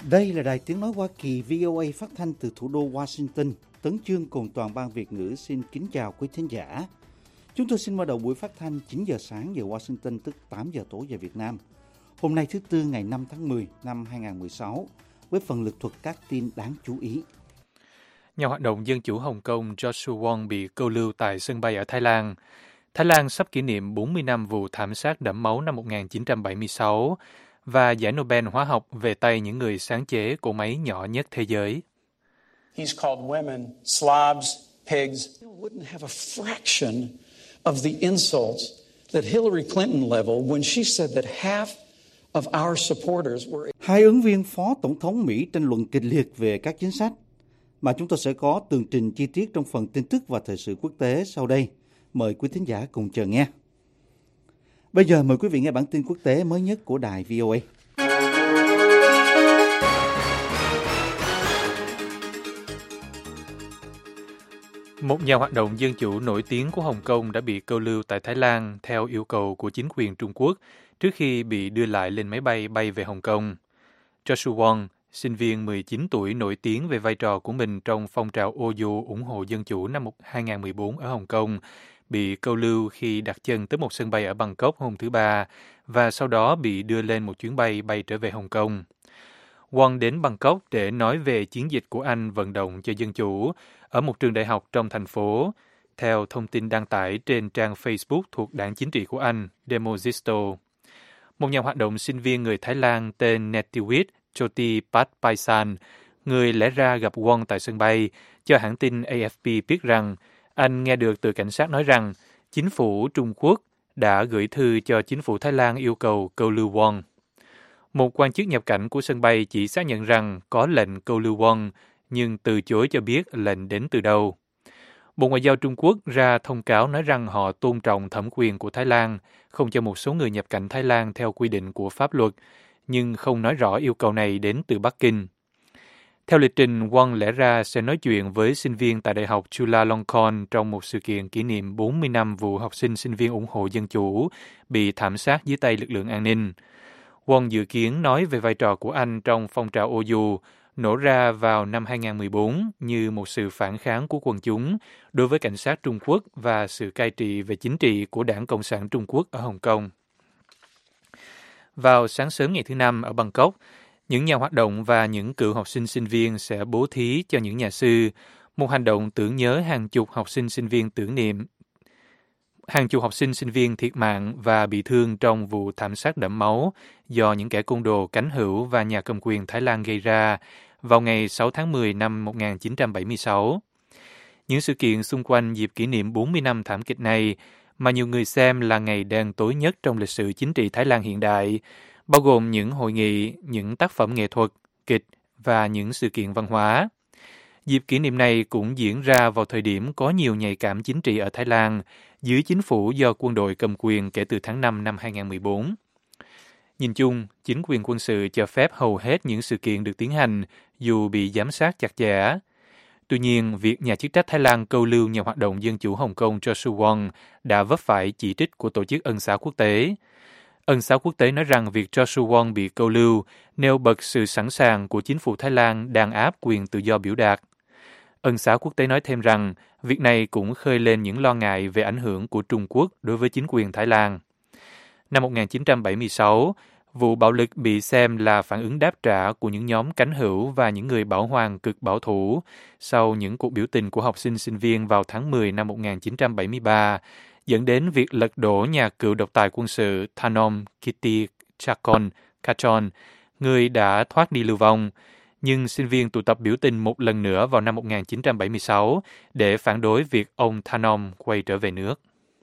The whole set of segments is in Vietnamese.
Đây là Đài Tiếng Nói Hoa Kỳ VOA phát thanh từ thủ đô Washington. Tấn Chương cùng toàn ban Việt ngữ xin kính chào quý thính giả. Chúng tôi xin mở đầu buổi phát thanh 9 giờ sáng giờ Washington, tức 8 giờ tối giờ Việt Nam. Hôm nay thứ Tư ngày 5 tháng 10 năm 2016 với phần lực thuật các tin đáng chú ý. Nhà hoạt động dân chủ Hồng Kông Joshua Wong bị câu lưu tại sân bay ở Thái Lan. Thái Lan sắp kỷ niệm 40 năm vụ thảm sát đẫm máu năm 1976 và giải Nobel hóa học về tay những người sáng chế cỗ máy nhỏ nhất thế giới. He's called women slobs, pigs. Wouldn't have a fraction of the insults that Hillary Clinton leveled when she said that half of our supporters were. Hai ứng viên phó tổng thống Mỹ tranh luận kịch liệt về các chính sách mà chúng tôi sẽ có tường trình chi tiết trong phần tin tức và thời sự quốc tế sau đây. Mời quý thính giả cùng chờ nghe. Bây giờ mời quý vị nghe bản tin quốc tế mới nhất của đài VOA. Một nhà hoạt động dân chủ nổi tiếng của Hồng Kông đã bị câu lưu tại Thái Lan theo yêu cầu của chính quyền Trung Quốc trước khi bị đưa lại lên máy bay bay về Hồng Kông. Joshua Wong, sinh viên 19 tuổi nổi tiếng về vai trò của mình trong phong trào ô dù ủng hộ dân chủ năm 2014 ở Hồng Kông, bị câu lưu khi đặt chân tới một sân bay ở Bangkok hôm thứ Ba và sau đó bị đưa lên một chuyến bay trở về Hồng Kông. Wong đến Bangkok để nói về chiến dịch của anh vận động cho dân chủ ở một trường đại học trong thành phố, theo thông tin đăng tải trên trang Facebook thuộc đảng chính trị của anh, Demosisto. Một nhà hoạt động sinh viên người Thái Lan tên Netiwit Choti Patpaisan, người lẽ ra gặp Wong tại sân bay, cho hãng tin AFP biết rằng anh nghe được từ cảnh sát nói rằng chính phủ Trung Quốc đã gửi thư cho chính phủ Thái Lan yêu cầu câu lưu Wong. Một quan chức nhập cảnh của sân bay chỉ xác nhận rằng có lệnh câu lưu Wong, nhưng từ chối cho biết lệnh đến từ đâu. Bộ Ngoại giao Trung Quốc ra thông cáo nói rằng họ tôn trọng thẩm quyền của Thái Lan, không cho một số người nhập cảnh Thái Lan theo quy định của pháp luật, nhưng không nói rõ yêu cầu này đến từ Bắc Kinh. Theo lịch trình, Wong lẽ ra sẽ nói chuyện với sinh viên tại Đại học Chulalongkorn trong một sự kiện kỷ niệm 40 năm vụ học sinh sinh viên ủng hộ dân chủ bị thảm sát dưới tay lực lượng an ninh. Wong dự kiến nói về vai trò của anh trong phong trào ô dù nổ ra vào năm 2014 như một sự phản kháng của quần chúng đối với cảnh sát Trung Quốc và sự cai trị về chính trị của Đảng Cộng sản Trung Quốc ở Hồng Kông. Vào sáng sớm ngày thứ Năm ở Bangkok, những nhà hoạt động và những cựu học sinh sinh viên sẽ bố thí cho những nhà sư, một hành động tưởng nhớ hàng chục học sinh sinh viên thiệt mạng và bị thương trong vụ thảm sát đẫm máu do những kẻ côn đồ cánh hữu và nhà cầm quyền Thái Lan gây ra vào ngày 6 tháng 10 năm 1976. Những sự kiện xung quanh dịp kỷ niệm 40 năm thảm kịch này, mà nhiều người xem là ngày đen tối nhất trong lịch sử chính trị Thái Lan hiện đại, bao gồm những hội nghị, những tác phẩm nghệ thuật, kịch và những sự kiện văn hóa. Dịp kỷ niệm này cũng diễn ra vào thời điểm có nhiều nhạy cảm chính trị ở Thái Lan dưới chính phủ do quân đội cầm quyền kể từ tháng 5 năm 2014. Nhìn chung, chính quyền quân sự cho phép hầu hết những sự kiện được tiến hành dù bị giám sát chặt chẽ. Tuy nhiên, việc nhà chức trách Thái Lan câu lưu nhà hoạt động dân chủ Hồng Kông Joshua Wong đã vấp phải chỉ trích của Tổ chức Ân xá Quốc tế. Ân xá Quốc tế nói rằng việc Joshua Wong bị câu lưu nêu bật sự sẵn sàng của chính phủ Thái Lan đàn áp quyền tự do biểu đạt. Ân xá Quốc tế nói thêm rằng việc này cũng khơi lên những lo ngại về ảnh hưởng của Trung Quốc đối với chính quyền Thái Lan. Năm 1976, vụ bạo lực bị xem là phản ứng đáp trả của những nhóm cánh hữu và những người bảo hoàng cực bảo thủ sau những cuộc biểu tình của học sinh sinh viên vào tháng 10 năm 1973, dẫn đến việc lật đổ nhà cựu độc tài quân sự Thanom Kitty Chakon, người đã thoát đi lưu vong. Nhưng sinh viên tụ tập biểu tình một lần nữa vào năm 1976 để phản đối việc ông Thanom quay trở về nước.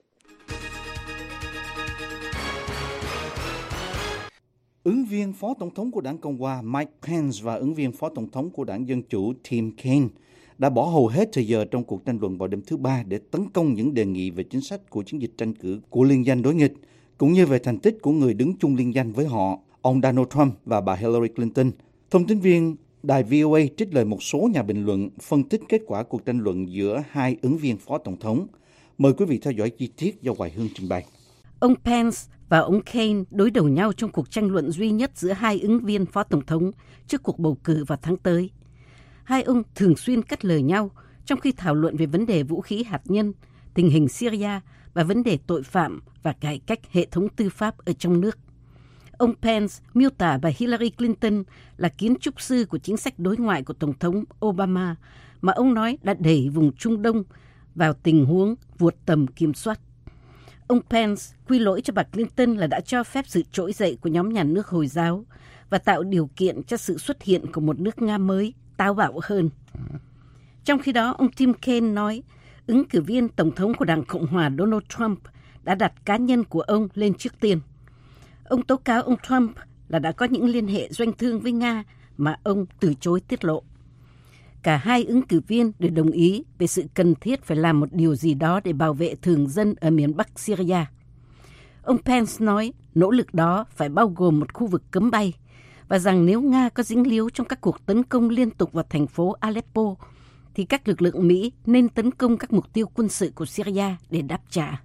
Ứng viên phó tổng thống của đảng Cộng hòa Mike Pence và ứng viên phó tổng thống của đảng Dân chủ Tim Kaine đã bỏ hầu hết thời giờ trong cuộc tranh luận vào đêm thứ Ba để tấn công những đề nghị về chính sách của chiến dịch tranh cử của liên danh đối nghịch, cũng như về thành tích của người đứng chung liên danh với họ, ông Donald Trump và bà Hillary Clinton. Thông tin viên đài VOA trích lời một số nhà bình luận phân tích kết quả cuộc tranh luận giữa hai ứng viên phó tổng thống. Mời quý vị theo dõi chi tiết do Hoài Hương trình bày. Ông Pence và ông Kaine đối đầu nhau trong cuộc tranh luận duy nhất giữa hai ứng viên phó tổng thống trước cuộc bầu cử vào tháng tới. Hai ông thường xuyên cắt lời nhau trong khi thảo luận về vấn đề vũ khí hạt nhân, tình hình Syria và vấn đề tội phạm và cải cách hệ thống tư pháp ở trong nước. Ông Pence miêu tả bà Hillary Clinton là kiến trúc sư của chính sách đối ngoại của Tổng thống Obama mà ông nói đã đẩy vùng Trung Đông vào tình huống vượt tầm kiểm soát. Ông Pence quy lỗi cho bà Clinton là đã cho phép sự trỗi dậy của nhóm nhà nước Hồi giáo và tạo điều kiện cho sự xuất hiện của một nước Nga mới, táo bạo hơn. Trong khi đó, ông Tim Kaine nói ứng cử viên Tổng thống của Đảng Cộng hòa Donald Trump đã đặt cá nhân của ông lên trước tiên. Ông tố cáo ông Trump là đã có những liên hệ doanh thương với Nga mà ông từ chối tiết lộ. Cả hai ứng cử viên đều đồng ý về sự cần thiết phải làm một điều gì đó để bảo vệ thường dân ở miền Bắc Syria. Ông Pence nói nỗ lực đó phải bao gồm một khu vực cấm bay và rằng nếu Nga có dính líu trong các cuộc tấn công liên tục vào thành phố Aleppo, thì các lực lượng Mỹ nên tấn công các mục tiêu quân sự của Syria để đáp trả.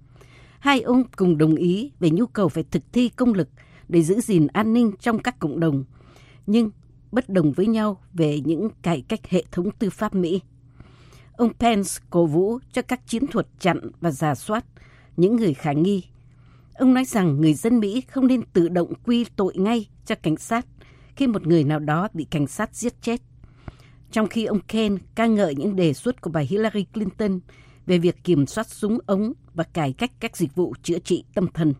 Hai ông cùng đồng ý về nhu cầu phải thực thi công lực để giữ gìn an ninh trong các cộng đồng, nhưng bất đồng với nhau về những cải cách hệ thống tư pháp Mỹ. Ông Pence cổ vũ cho các chiến thuật chặn và rà soát những người khả nghi. Ông nói rằng người dân Mỹ không nên tự động quy tội ngay cho cảnh sát khi một người nào đó bị cảnh sát giết chết. Trong khi ông Kaine ca ngợi những đề xuất của bà Hillary Clinton về việc kiểm soát súng ống và cải cách các dịch vụ chữa trị tâm thần.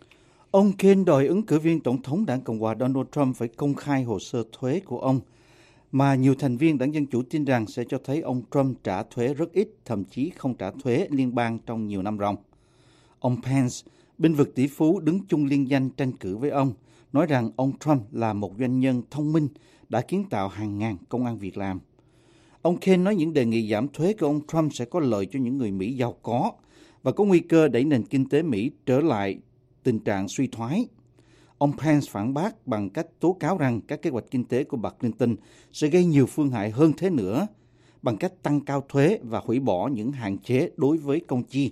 Ông Kaine đòi ứng cử viên Tổng thống Đảng Cộng hòa Donald Trump phải công khai hồ sơ thuế của ông, mà nhiều thành viên Đảng Dân Chủ tin rằng sẽ cho thấy ông Trump trả thuế rất ít, thậm chí không trả thuế liên bang trong nhiều năm ròng. Ông Pence, bênh vực tỷ phú đứng chung liên danh tranh cử với ông, nói rằng ông Trump là một doanh nhân thông minh đã kiến tạo hàng ngàn công ăn việc làm. Ông Kaine nói những đề nghị giảm thuế của ông Trump sẽ có lợi cho những người Mỹ giàu có và có nguy cơ đẩy nền kinh tế Mỹ trở lại tình trạng suy thoái. Ông Pence phản bác bằng cách tố cáo rằng các kế hoạch kinh tế của bà Clinton sẽ gây nhiều phương hại hơn thế nữa bằng cách tăng cao thuế và hủy bỏ những hạn chế đối với công chi.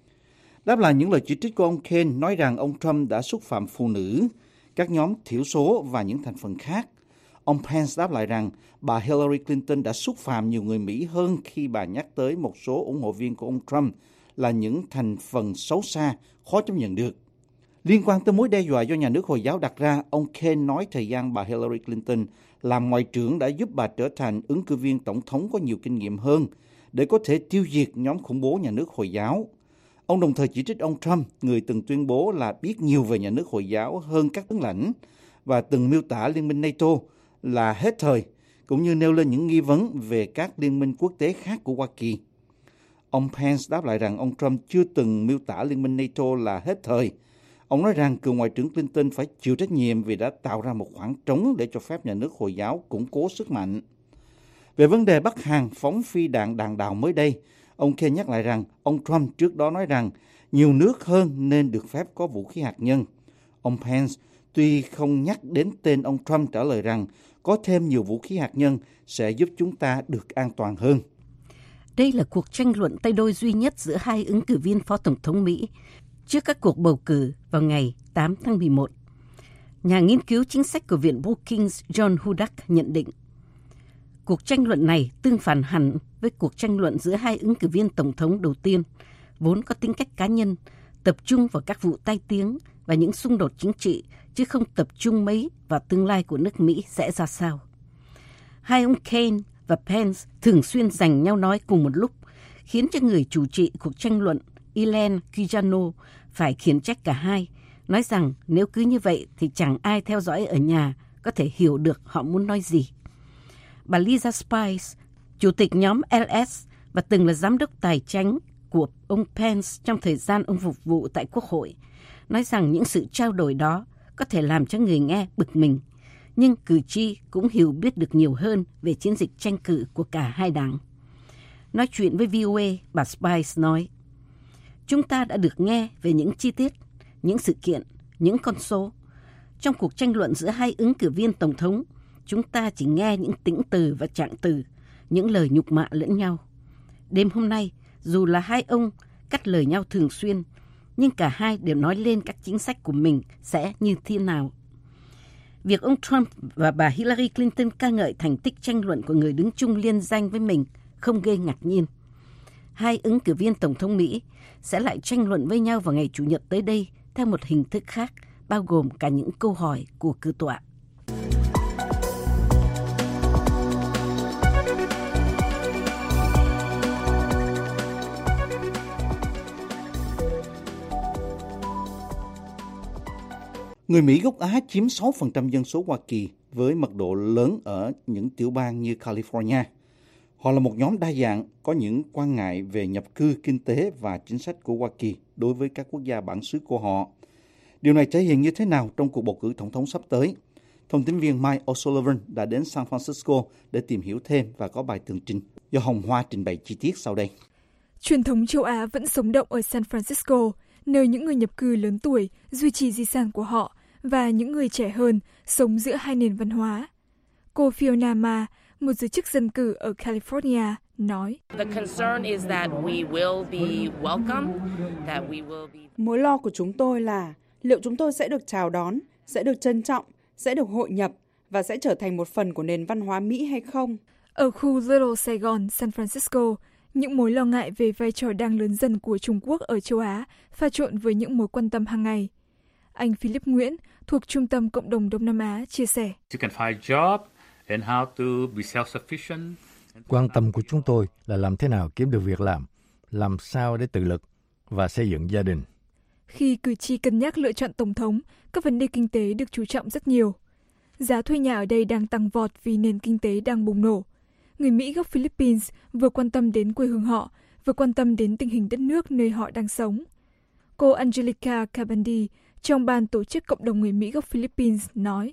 Đáp lại những lời chỉ trích của ông Kaine nói rằng ông Trump đã xúc phạm phụ nữ, các nhóm thiểu số và những thành phần khác, ông Pence đáp lại rằng bà Hillary Clinton đã xúc phạm nhiều người Mỹ hơn khi bà nhắc tới một số ủng hộ viên của ông Trump là những thành phần xấu xa, khó chấp nhận được. Liên quan tới mối đe dọa do nhà nước Hồi giáo đặt ra, ông Kaine nói thời gian bà Hillary Clinton làm ngoại trưởng đã giúp bà trở thành ứng cử viên tổng thống có nhiều kinh nghiệm hơn để có thể tiêu diệt nhóm khủng bố nhà nước Hồi giáo. Ông đồng thời chỉ trích ông Trump, người từng tuyên bố là biết nhiều về nhà nước Hồi giáo hơn các tướng lãnh và từng miêu tả Liên minh NATO là hết thời, cũng như nêu lên những nghi vấn về các liên minh quốc tế khác của Hoa Kỳ. Ông Pence đáp lại rằng ông Trump chưa từng miêu tả Liên minh NATO là hết thời. Ông nói rằng cựu Ngoại trưởng Clinton phải chịu trách nhiệm vì đã tạo ra một khoảng trống để cho phép nhà nước Hồi giáo củng cố sức mạnh. Về vấn đề Bắc Hàn phóng phi đạn đạn đạo mới đây, ông Kaine nhắc lại rằng ông Trump trước đó nói rằng nhiều nước hơn nên được phép có vũ khí hạt nhân. Ông Pence tuy không nhắc đến tên ông Trump trả lời rằng có thêm nhiều vũ khí hạt nhân sẽ giúp chúng ta được an toàn hơn. Đây là cuộc tranh luận tay đôi duy nhất giữa hai ứng cử viên phó tổng thống Mỹ trước các cuộc bầu cử vào ngày 8 tháng 11. Nhà nghiên cứu chính sách của Viện Brookings John Hudak nhận định, cuộc tranh luận này tương phản hẳn với cuộc tranh luận giữa hai ứng cử viên tổng thống đầu tiên, vốn có tính cách cá nhân, tập trung vào các vụ tai tiếng và những xung đột chính trị, chứ không tập trung mấy vào tương lai của nước Mỹ sẽ ra sao. Hai ông Kaine và Pence thường xuyên giành nhau nói cùng một lúc, khiến cho người chủ trì cuộc tranh luận Elaine Quijano phải khiển trách cả hai, nói rằng nếu cứ như vậy thì chẳng ai theo dõi ở nhà có thể hiểu được họ muốn nói gì. Bà Lisa Spice, chủ tịch nhóm LS và từng là giám đốc tài chính của ông Pence trong thời gian ông phục vụ tại Quốc hội, nói rằng những sự trao đổi đó có thể làm cho người nghe bực mình, nhưng cử tri cũng hiểu biết được nhiều hơn về chiến dịch tranh cử của cả hai đảng. Nói chuyện với VOA, bà Spice nói, chúng ta đã được nghe về những chi tiết, những sự kiện, những con số. Trong cuộc tranh luận giữa hai ứng cử viên tổng thống, chúng ta chỉ nghe những tĩnh từ và trạng từ, những lời nhục mạ lẫn nhau. Đêm hôm nay, dù là hai ông cắt lời nhau thường xuyên, nhưng cả hai đều nói lên các chính sách của mình sẽ như thế nào. Việc ông Trump và bà Hillary Clinton ca ngợi thành tích tranh luận của người đứng chung liên danh với mình không gây ngạc nhiên. Hai ứng cử viên Tổng thống Mỹ sẽ lại tranh luận với nhau vào ngày Chủ nhật tới đây theo một hình thức khác, bao gồm cả những câu hỏi của cử tọa. Người Mỹ gốc Á chiếm 6% dân số Hoa Kỳ với mật độ lớn ở những tiểu bang như California. Họ là một nhóm đa dạng, có những quan ngại về nhập cư, kinh tế và chính sách của Hoa Kỳ đối với các quốc gia bản xứ của họ. Điều này thể hiện như thế nào trong cuộc bầu cử tổng thống sắp tới? Thông tin viên Mike O'Sullivan đã đến San Francisco để tìm hiểu thêm và có bài tường trình do Hồng Hoa trình bày chi tiết sau đây. Truyền thống châu Á vẫn sống động ở San Francisco, nơi những người nhập cư lớn tuổi duy trì di sản của họ và những người trẻ hơn sống giữa hai nền văn hóa. Cô Fiona Ma, một giới chức dân cử ở California, nói: Mối lo của chúng tôi là liệu chúng tôi sẽ được chào đón, sẽ được trân trọng, sẽ được hội nhập và sẽ trở thành một phần của nền văn hóa Mỹ hay không? Ở khu Little Saigon, San Francisco, những mối lo ngại về vai trò đang lớn dần của Trung Quốc ở châu Á pha trộn với những mối quan tâm hàng ngày. Anh Philip Nguyễn, thuộc Trung tâm Cộng đồng Đông Nam Á, chia sẻ: Quan tâm của chúng tôi là làm thế nào kiếm được việc làm sao để tự lực và xây dựng gia đình. Khi cử tri cân nhắc lựa chọn tổng thống, các vấn đề kinh tế được chú trọng rất nhiều. Giá thuê nhà ở đây đang tăng vọt vì nền kinh tế đang bùng nổ. Người Mỹ gốc Philippines vừa quan tâm đến quê hương họ, vừa quan tâm đến tình hình đất nước nơi họ đang sống. Cô Angelica Cabandi, trong ban tổ chức cộng đồng người Mỹ gốc Philippines, nói: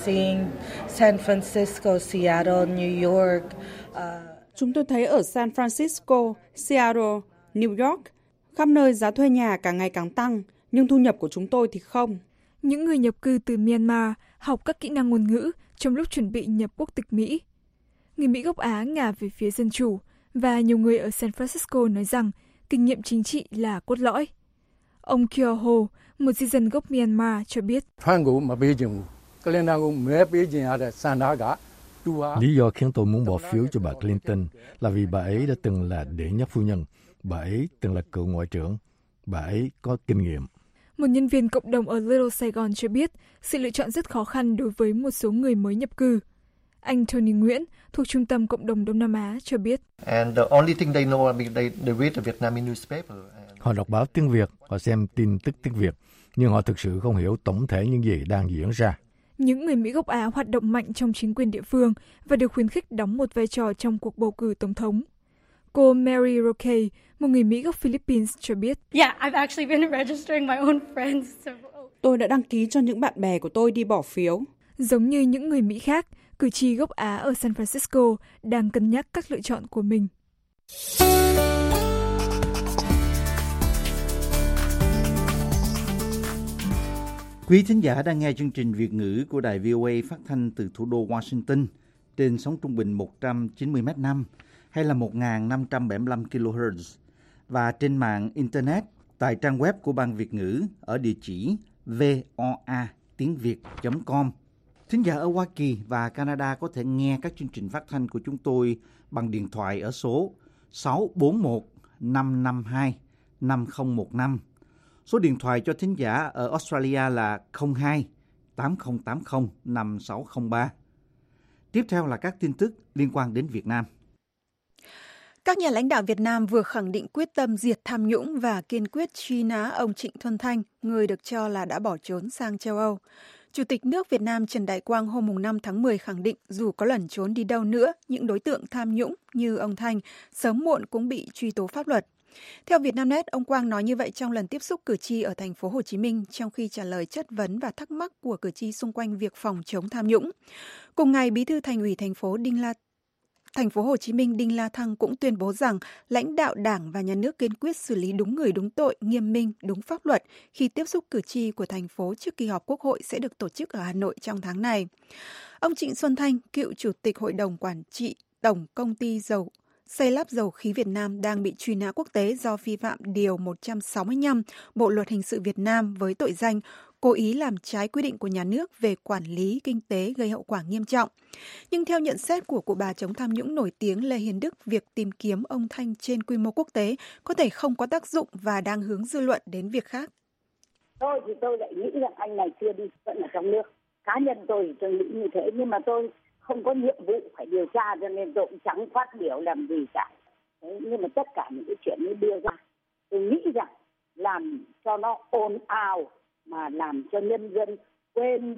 Chúng tôi thấy ở San Francisco, Seattle, New York, khắp nơi giá thuê nhà càng ngày càng tăng, nhưng thu nhập của chúng tôi thì không. Những người nhập cư từ Myanmar học các kỹ năng ngôn ngữ trong lúc chuẩn bị nhập quốc tịch Mỹ. Người Mỹ gốc Á ngả về phía dân chủ, và nhiều người ở San Francisco nói rằng kinh nghiệm chính trị là cốt lõi. Ông Kyo Ho, một di dân gốc Myanmar, cho biết: Lý do khiến tôi muốn bỏ phiếu cho bà Clinton là vì bà ấy đã từng là đệ nhất phu nhân, bà ấy từng là cựu ngoại trưởng, bà ấy có kinh nghiệm. Một nhân viên cộng đồng ở Little Saigon cho biết sự lựa chọn rất khó khăn đối với một số người mới nhập cư. Anh Tony Nguyễn, thuộc Trung tâm Cộng đồng Đông Nam Á, cho biết: Họ đọc báo tiếng Việt, họ xem tin tức tiếng Việt, nhưng họ thực sự không hiểu tổng thể những gì đang diễn ra. Những người Mỹ gốc Á hoạt động mạnh trong chính quyền địa phương và được khuyến khích đóng một vai trò trong cuộc bầu cử tổng thống. Cô Mary Roque, một người Mỹ gốc Philippines, cho biết: Tôi đã đăng ký cho những bạn bè của tôi đi bỏ phiếu. Giống như những người Mỹ khác, cử tri gốc Á ở San Francisco đang cân nhắc các lựa chọn của mình. Quý thính giả đang nghe chương trình Việt ngữ của đài VOA phát thanh từ thủ đô Washington trên sóng trung bình 190 m/s hay là 1.575 kHz và trên mạng Internet tại trang web của Ban Việt ngữ ở địa chỉ voa.tiengviet.com. Thính giả ở Hoa Kỳ và Canada có thể nghe các chương trình phát thanh của chúng tôi bằng điện thoại ở số 641 552 5015. Số điện thoại cho thính giả ở Australia là 02 8080 5603. Tiếp theo là các tin tức liên quan đến Việt Nam. Các nhà lãnh đạo Việt Nam vừa khẳng định quyết tâm diệt tham nhũng và kiên quyết truy nã ông Trịnh Xuân Thanh, người được cho là đã bỏ trốn sang châu Âu. Chủ tịch nước Việt Nam Trần Đại Quang hôm 5 tháng 10 khẳng định dù có lẩn trốn đi đâu nữa, những đối tượng tham nhũng như ông Thanh sớm muộn cũng bị truy tố pháp luật. Theo Vietnamnet, ông Quang nói như vậy trong lần tiếp xúc cử tri ở thành phố Hồ Chí Minh trong khi trả lời chất vấn và thắc mắc của cử tri xung quanh việc phòng chống tham nhũng. Cùng ngày, Bí thư Thành ủy thành phố Hồ Chí Minh Đinh La Thăng cũng tuyên bố rằng lãnh đạo Đảng và Nhà nước kiên quyết xử lý đúng người đúng tội, nghiêm minh, đúng pháp luật khi tiếp xúc cử tri của thành phố trước kỳ họp Quốc hội sẽ được tổ chức ở Hà Nội trong tháng này. Ông Trịnh Xuân Thanh, cựu Chủ tịch Hội đồng Quản trị Tổng Công ty Xây lắp dầu khí Việt Nam đang bị truy nã quốc tế do vi phạm Điều 165 Bộ Luật Hình sự Việt Nam với tội danh cố ý làm trái quy định của nhà nước về quản lý kinh tế gây hậu quả nghiêm trọng. Nhưng theo nhận xét của cụ bà chống tham nhũng nổi tiếng Lê Hiền Đức, việc tìm kiếm ông Thanh trên quy mô quốc tế có thể không có tác dụng và đang hướng dư luận đến việc khác. Tôi thì tôi lại nghĩ rằng anh này chưa đi, vẫn ở trong nước. Cá nhân tôi thì tôi nghĩ như thế, nhưng mà tôi không có nhiệm vụ phải điều tra cho nên tôi cũng chẳng phát biểu làm gì cả. Đấy, nhưng mà tất cả những cái chuyện ấy đưa ra, tôi nghĩ rằng làm cho nó ồn ào mà làm cho nhân dân quên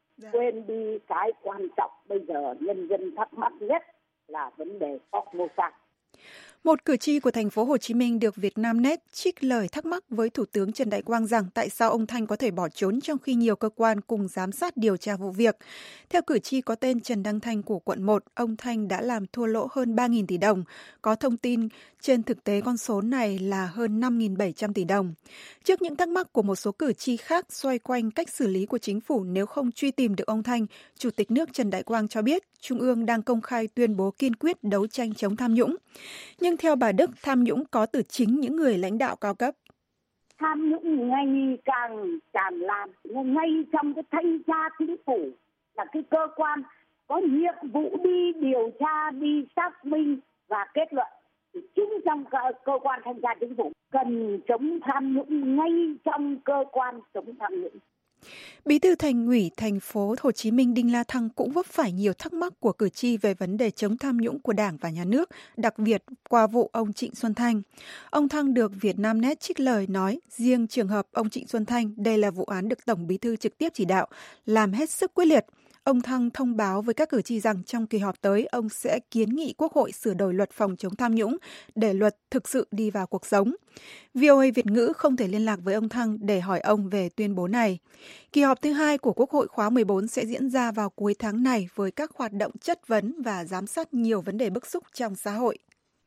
đi cái quan trọng bây giờ nhân dân thắc mắc nhất là vấn đề Formosa. Một cử tri của thành phố Hồ Chí Minh được Vietnamnet trích lời thắc mắc với Thủ tướng Trần Đại Quang rằng tại sao ông Thanh có thể bỏ trốn trong khi nhiều cơ quan cùng giám sát điều tra vụ việc. Theo cử tri có tên Trần Đăng Thanh của quận 1, ông Thanh đã làm thua lỗ hơn 3.000 tỷ đồng. Có thông tin trên thực tế con số này là hơn 5.700 tỷ đồng. Trước những thắc mắc của một số cử tri khác xoay quanh cách xử lý của chính phủ nếu không truy tìm được ông Thanh, Chủ tịch nước Trần Đại Quang cho biết Trung ương đang công khai tuyên bố kiên quyết đấu tranh chống tham nhũng. Nhưng theo bà Đức, tham nhũng có từ chính những người lãnh đạo cao cấp. Tham nhũng ngày càng tràn lan, ngay trong cái thanh tra chính phủ là cái cơ quan có nhiệm vụ đi điều tra, đi xác minh và kết luận. Thì chính trong cơ quan thanh tra chính phủ cần chống tham nhũng ngay trong cơ quan chống tham nhũng. Bí thư Thành ủy thành phố Hồ Chí Minh Đinh La Thăng cũng vấp phải nhiều thắc mắc của cử tri về vấn đề chống tham nhũng của Đảng và Nhà nước, đặc biệt qua vụ ông Trịnh Xuân Thanh. Ông Thăng được Vietnamnet trích lời nói, riêng trường hợp ông Trịnh Xuân Thanh, đây là vụ án được Tổng Bí thư trực tiếp chỉ đạo, làm hết sức quyết liệt. Ông Thăng thông báo với các cử tri rằng trong kỳ họp tới, ông sẽ kiến nghị Quốc hội sửa đổi luật phòng chống tham nhũng để luật thực sự đi vào cuộc sống. VOA Việt ngữ không thể liên lạc với ông Thăng để hỏi ông về tuyên bố này. Kỳ họp thứ 2 của Quốc hội khóa 14 sẽ diễn ra vào cuối tháng này với các hoạt động chất vấn và giám sát nhiều vấn đề bức xúc trong xã hội.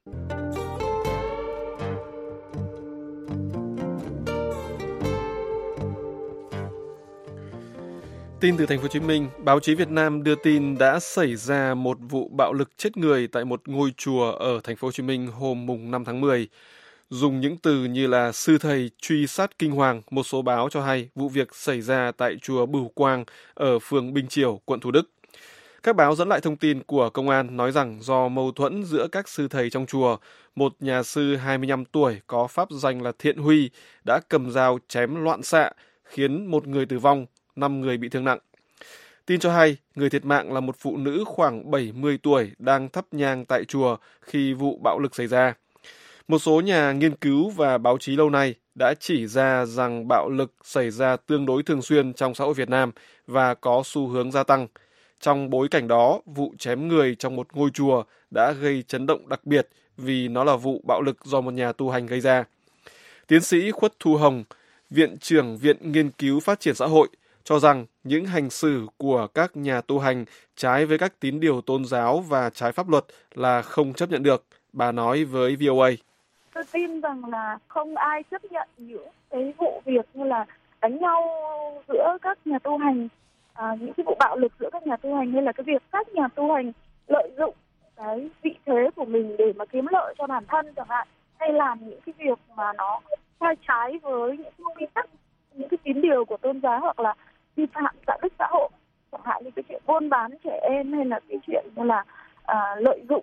Tin từ thành phố Hồ Chí Minh, báo chí Việt Nam đưa tin đã xảy ra một vụ bạo lực chết người tại một ngôi chùa ở thành phố Hồ Chí Minh hôm mùng 5 tháng 10. Dùng những từ như là sư thầy truy sát kinh hoàng, một số báo cho hay vụ việc xảy ra tại chùa Bửu Quang ở phường Bình Chiểu, quận Thủ Đức. Các báo dẫn lại thông tin của công an nói rằng do mâu thuẫn giữa các sư thầy trong chùa, một nhà sư 25 tuổi có pháp danh là Thiện Huy đã cầm dao chém loạn xạ, khiến một người tử vong, 5 người bị thương nặng. Tin cho hay, người thiệt mạng là một phụ nữ khoảng 70 tuổi đang thắp nhang tại chùa khi vụ bạo lực xảy ra. Một số nhà nghiên cứu và báo chí lâu nay đã chỉ ra rằng bạo lực xảy ra tương đối thường xuyên trong xã hội Việt Nam và có xu hướng gia tăng. Trong bối cảnh đó, vụ chém người trong một ngôi chùa đã gây chấn động đặc biệt vì nó là vụ bạo lực do một nhà tu hành gây ra. Tiến sĩ Khuất Thu Hồng, Viện trưởng Viện Nghiên cứu Phát triển Xã hội, cho rằng những hành xử của các nhà tu hành trái với các tín điều tôn giáo và trái pháp luật là không chấp nhận được. Bà nói với VOA. Tôi tin rằng là không ai chấp nhận những cái vụ việc như là đánh nhau giữa các nhà tu hành, những cái vụ bạo lực giữa các nhà tu hành, hay là cái việc các nhà tu hành lợi dụng cái vị thế của mình để mà kiếm lợi cho bản thân chẳng hạn, hay làm những cái việc mà nó sai trái với những quy tắc, những cái tín điều của tôn giáo, hoặc là vi phạm đạo đức xã hội, chẳng hạn như cái chuyện buôn bán trẻ em, hay là cái chuyện như là lợi dụng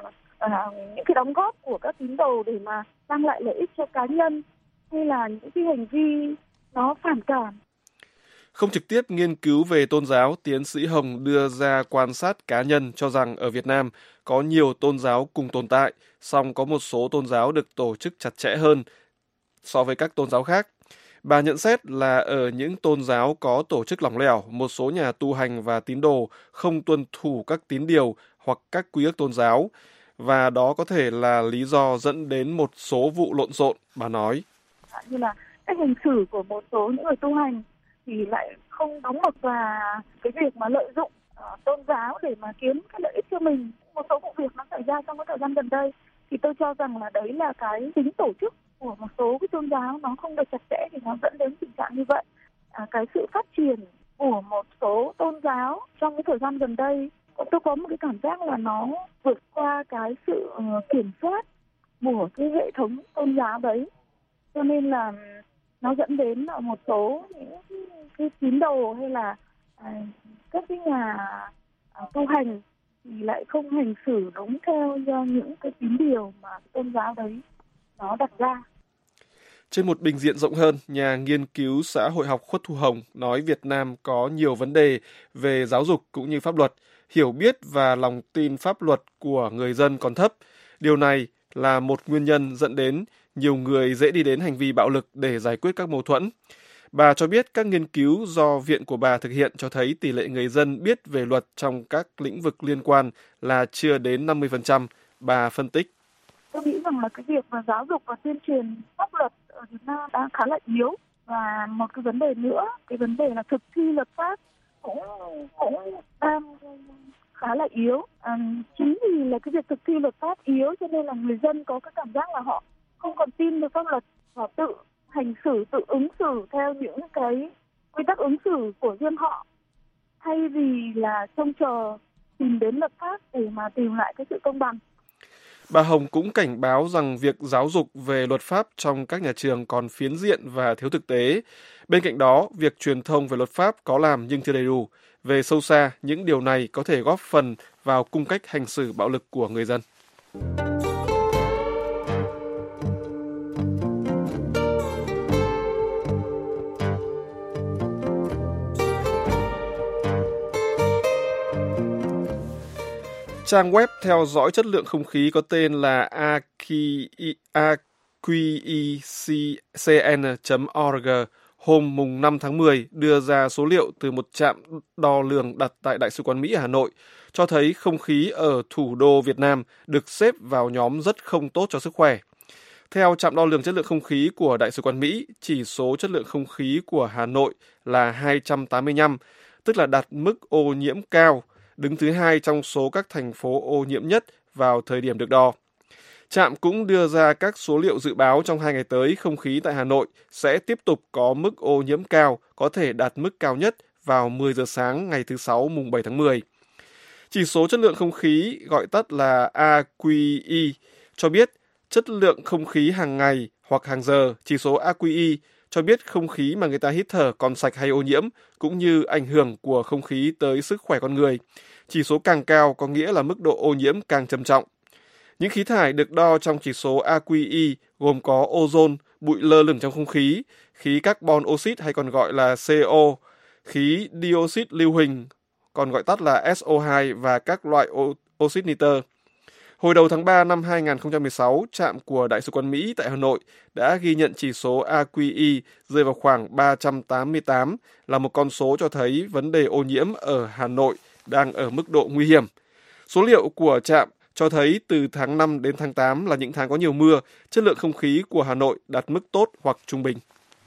những cái đóng góp của các tín đồ để mà mang lại lợi ích cho cá nhân, hay là những cái hành vi nó phản cảm. Không trực tiếp nghiên cứu về tôn giáo, tiến sĩ Hồng đưa ra quan sát cá nhân cho rằng ở Việt Nam có nhiều tôn giáo cùng tồn tại, song có một số tôn giáo được tổ chức chặt chẽ hơn so với các tôn giáo khác. Bà nhận xét là ở những tôn giáo có tổ chức lỏng lẻo, một số nhà tu hành và tín đồ không tuân thủ các tín điều hoặc các quy ước tôn giáo, và đó có thể là lý do dẫn đến một số vụ lộn xộn, bà nói. Như là cách hành xử của một số những người tu hành thì lại không đóng mực vào cái việc mà lợi dụng tôn giáo để mà kiếm cái lợi ích cho mình. Một số vụ việc nó xảy ra trong cái thời gian gần đây thì tôi cho rằng là đấy là cái tính tổ chức của một số cái tôn giáo nó không được chặt chẽ thì nó dẫn đến tình trạng như vậy. Cái sự phát triển của một số tôn giáo trong cái thời gian gần đây tôi có một cái cảm giác là nó vượt qua cái sự kiểm soát của cái hệ thống tôn giáo đấy, cho nên là nó dẫn đến là một số những cái tín đồ hay là các cái nhà tu hành thì lại không hành xử đúng theo những cái tín điều mà tôn giáo đấy nó đặt ra. Trên một bình diện rộng hơn, nhà nghiên cứu xã hội học Khuất Thu Hồng nói Việt Nam có nhiều vấn đề về giáo dục cũng như pháp luật, hiểu biết và lòng tin pháp luật của người dân còn thấp. Điều này là một nguyên nhân dẫn đến nhiều người dễ đi đến hành vi bạo lực để giải quyết các mâu thuẫn. Bà cho biết các nghiên cứu do viện của bà thực hiện cho thấy tỷ lệ người dân biết về luật trong các lĩnh vực liên quan là chưa đến 50%. Bà phân tích. Tôi nghĩ rằng là cái việc mà giáo dục và tuyên truyền pháp luật ở Việt Nam đang khá là yếu. Và một cái vấn đề nữa, cái vấn đề là thực thi luật pháp cũng đang khá là yếu. Chính vì là cái việc thực thi luật pháp yếu cho nên là người dân có cái cảm giác là họ không còn tin vào pháp luật và tự hành xử, tự ứng xử theo những cái quy tắc ứng xử của riêng họ, thay vì là trông chờ tìm đến luật pháp để mà tìm lại cái sự công bằng. Bà Hồng cũng cảnh báo rằng việc giáo dục về luật pháp trong các nhà trường còn phiến diện và thiếu thực tế. Bên cạnh đó, việc truyền thông về luật pháp có làm nhưng chưa đầy đủ. Về sâu xa, những điều này có thể góp phần vào cung cách hành xử bạo lực của người dân. Trang web theo dõi chất lượng không khí có tên là aqecn.org hôm mùng 5 tháng 10 đưa ra số liệu từ một trạm đo lường đặt tại Đại sứ quán Mỹ ở Hà Nội, cho thấy không khí ở thủ đô Việt Nam được xếp vào nhóm rất không tốt cho sức khỏe. Theo trạm đo lường chất lượng không khí của Đại sứ quán Mỹ, chỉ số chất lượng không khí của Hà Nội là 285, tức là đạt mức ô nhiễm cao, đứng thứ hai trong số các thành phố ô nhiễm nhất vào thời điểm được đo. Trạm cũng đưa ra các số liệu dự báo trong 2 ngày tới không khí tại Hà Nội sẽ tiếp tục có mức ô nhiễm cao, có thể đạt mức cao nhất vào 10 giờ sáng ngày thứ Sáu mùng 7 tháng 10. Chỉ số chất lượng không khí, gọi tắt là AQE, cho biết chất lượng không khí hàng ngày hoặc hàng giờ. Chỉ số AQE cho biết không khí mà người ta hít thở còn sạch hay ô nhiễm, cũng như ảnh hưởng của không khí tới sức khỏe con người. Chỉ số càng cao có nghĩa là mức độ ô nhiễm càng trầm trọng. Những khí thải được đo trong chỉ số AQE gồm có ozone, bụi lơ lửng trong không khí, khí carbon oxide hay còn gọi là CO, khí dioxide lưu huỳnh, còn gọi tắt là SO2 và các loại oxit nitơ. Hồi đầu tháng 3 năm 2016, trạm của Đại sứ quán Mỹ tại Hà Nội đã ghi nhận chỉ số AQE rơi vào khoảng 388, là một con số cho thấy vấn đề ô nhiễm ở Hà Nội đang ở mức độ nguy hiểm. Số liệu của trạm cho thấy từ tháng 5 đến tháng 8 là những tháng có nhiều mưa, chất lượng không khí của Hà Nội đạt mức tốt hoặc trung bình.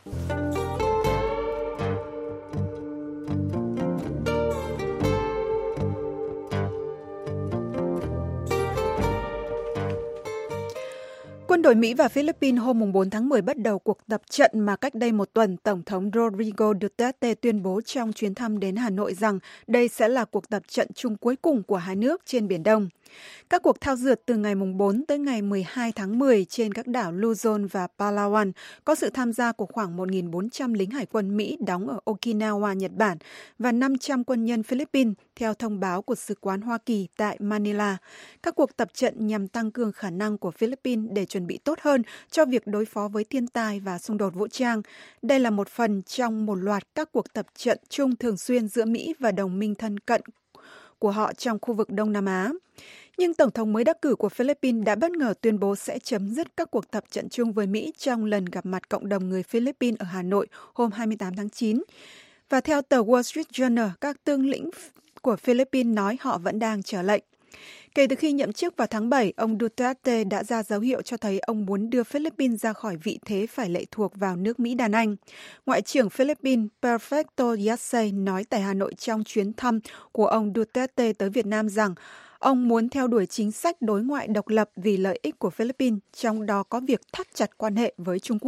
Quân đội Mỹ và Philippines hôm 4 tháng 10 bắt đầu cuộc tập trận mà cách đây một tuần, Tổng thống Rodrigo Duterte tuyên bố trong chuyến thăm đến Hà Nội rằng đây sẽ là cuộc tập trận chung cuối cùng của hai nước trên Biển Đông. Các cuộc thao dượt từ ngày 4 tới ngày 12 tháng 10 trên các đảo Luzon và Palawan có sự tham gia của khoảng 1.400 lính hải quân Mỹ đóng ở Okinawa, Nhật Bản và 500 quân nhân Philippines, theo thông báo của Sứ quán Hoa Kỳ tại Manila. Các cuộc tập trận nhằm tăng cường khả năng của Philippines để chuẩn bị tốt hơn cho việc đối phó với thiên tai và xung đột vũ trang. Đây là một phần trong một loạt các cuộc tập trận chung thường xuyên giữa Mỹ và đồng minh thân cận của họ trong khu vực Đông Nam Á. Nhưng Tổng thống mới đắc cử của Philippines đã bất ngờ tuyên bố sẽ chấm dứt các cuộc tập trận chung với Mỹ trong lần gặp mặt cộng đồng người Philippines ở Hà Nội hôm 28 tháng 9. Và theo tờ Wall Street Journal, các tướng lĩnh của Philippines nói họ vẫn đang chờ lệnh. Kể từ khi nhậm chức vào tháng 7, ông Duterte đã ra dấu hiệu cho thấy ông muốn đưa Philippines ra khỏi vị thế phải lệ thuộc vào nước Mỹ đàn anh. Ngoại trưởng Philippines Perfecto Yassay nói tại Hà Nội trong chuyến thăm của ông Duterte tới Việt Nam rằng ông muốn theo đuổi chính sách đối ngoại độc lập vì lợi ích của Philippines, trong đó có việc thắt chặt quan hệ với Trung Quốc.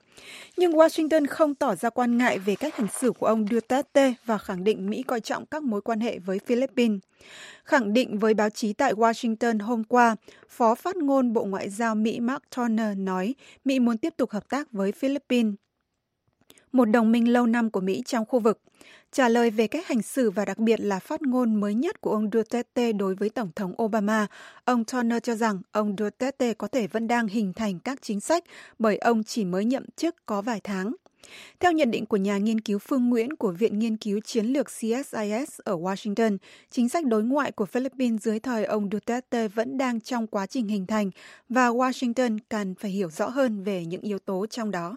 Nhưng Washington không tỏ ra quan ngại về cách hành xử của ông Duterte và khẳng định Mỹ coi trọng các mối quan hệ với Philippines. Khẳng định với báo chí tại Washington hôm qua, Phó phát ngôn Bộ Ngoại giao Mỹ Mark Toner nói Mỹ muốn tiếp tục hợp tác với Philippines, một đồng minh lâu năm của Mỹ trong khu vực. Trả lời về cách hành xử và đặc biệt là phát ngôn mới nhất của ông Duterte đối với Tổng thống Obama, ông Toner cho rằng ông Duterte có thể vẫn đang hình thành các chính sách bởi ông chỉ mới nhậm chức có vài tháng. Theo nhận định của nhà nghiên cứu Phương Nguyễn của Viện Nghiên cứu Chiến lược CSIS ở Washington, chính sách đối ngoại của Philippines dưới thời ông Duterte vẫn đang trong quá trình hình thành và Washington cần phải hiểu rõ hơn về những yếu tố trong đó.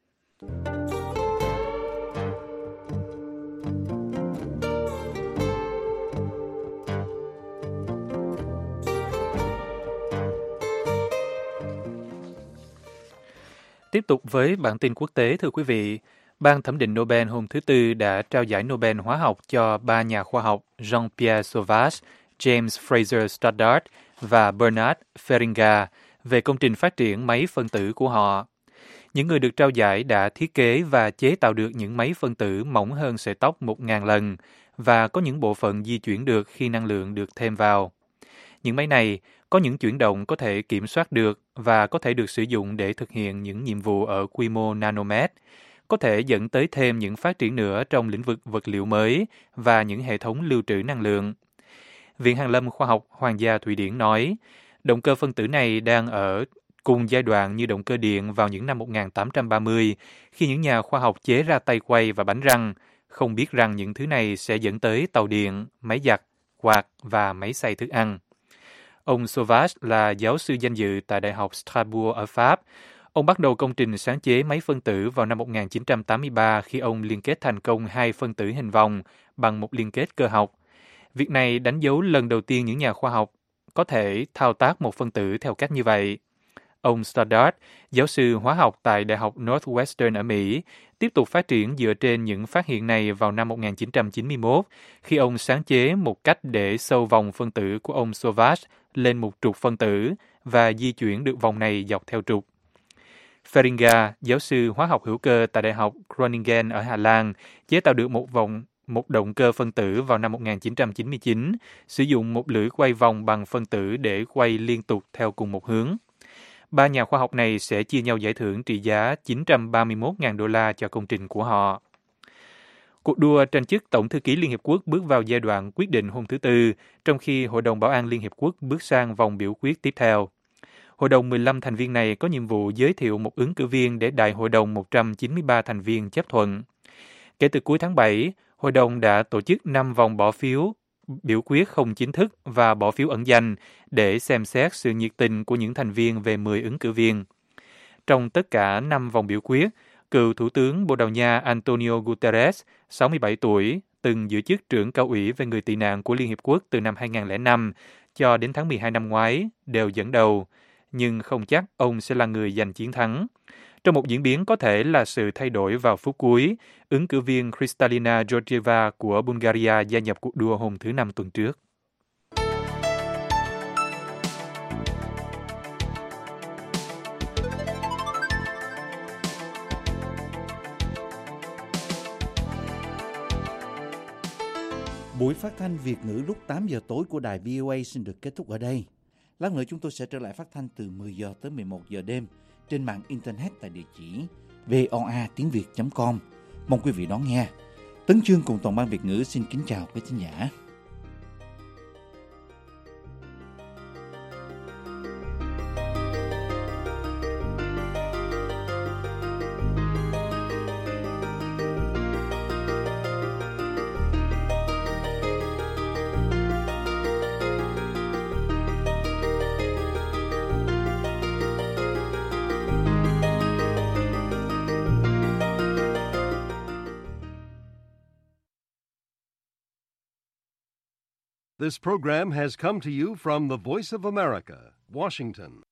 Tiếp tục với bản tin quốc tế, thưa quý vị. Ban thẩm định Nobel hôm thứ Tư đã trao giải Nobel hóa học cho 3 nhà khoa học Jean-Pierre Sauvage, James Fraser Stoddart và Bernard Feringa về công trình phát triển máy phân tử của họ. Những người được trao giải đã thiết kế và chế tạo được những máy phân tử mỏng hơn sợi tóc 1.000 lần và có những bộ phận di chuyển được khi năng lượng được thêm vào. Những máy này có những chuyển động có thể kiểm soát được và có thể được sử dụng để thực hiện những nhiệm vụ ở quy mô nanomet, có thể dẫn tới thêm những phát triển nữa trong lĩnh vực vật liệu mới và những hệ thống lưu trữ năng lượng. Viện Hàn lâm Khoa học Hoàng gia Thụy Điển nói, động cơ phân tử này đang ở cùng giai đoạn như động cơ điện vào những năm 1830, khi những nhà khoa học chế ra tay quay và bánh răng, không biết rằng những thứ này sẽ dẫn tới tàu điện, máy giặt, quạt và máy xay thức ăn. Ông Sauvage là giáo sư danh dự tại Đại học Strasbourg ở Pháp. Ông bắt đầu công trình sáng chế máy phân tử vào năm 1983 khi ông liên kết thành công 2 phân tử hình vòng bằng một liên kết cơ học. Việc này đánh dấu lần đầu tiên những nhà khoa học có thể thao tác một phân tử theo cách như vậy. Ông Stoddart, giáo sư hóa học tại Đại học Northwestern ở Mỹ, tiếp tục phát triển dựa trên những phát hiện này vào năm 1991, khi ông sáng chế một cách để sâu vòng phân tử của ông Sauvage lên một trục phân tử và di chuyển được vòng này dọc theo trục. Feringa, giáo sư hóa học hữu cơ tại Đại học Groningen ở Hà Lan, chế tạo được một động cơ phân tử vào năm 1999, sử dụng một lưỡi quay vòng bằng phân tử để quay liên tục theo cùng một hướng. 3 nhà khoa học này sẽ chia nhau giải thưởng trị giá 931.000 đô la cho công trình của họ. Cuộc đua tranh chức Tổng thư ký Liên Hiệp Quốc bước vào giai đoạn quyết định hôm thứ Tư, trong khi Hội đồng Bảo an Liên Hiệp Quốc bước sang vòng biểu quyết tiếp theo. Hội đồng 15 thành viên này có nhiệm vụ giới thiệu một ứng cử viên để Đại hội đồng 193 thành viên chấp thuận. Kể từ cuối tháng 7, Hội đồng đã tổ chức 5 vòng bỏ phiếu biểu quyết không chính thức và bỏ phiếu ẩn danh để xem xét sự nhiệt tình của những thành viên về 10 ứng cử viên. Trong tất cả 5 vòng biểu quyết, cựu Thủ tướng Bồ Đào Nha Antonio Guterres, 67 tuổi, từng giữ chức trưởng cao ủy về người tị nạn của Liên Hiệp Quốc từ năm 2005 cho đến tháng 12 năm ngoái, đều dẫn đầu, nhưng không chắc ông sẽ là người giành chiến thắng. Trong một diễn biến có thể là sự thay đổi vào phút cuối, ứng cử viên Kristalina Georgieva của Bulgaria gia nhập cuộc đua hôm thứ Năm tuần trước. Buổi phát thanh Việt ngữ lúc 8 giờ tối của đài VOA xin được kết thúc ở đây. Lát nữa chúng tôi sẽ trở lại phát thanh từ 10 giờ tới 11 giờ đêm trên mạng Internet tại địa chỉ voatiengviet.com. Mong quý vị đón nghe. Tấn Chương cùng toàn ban Việt ngữ xin kính chào quý thính giả. This program has come to you from the Voice of America, Washington.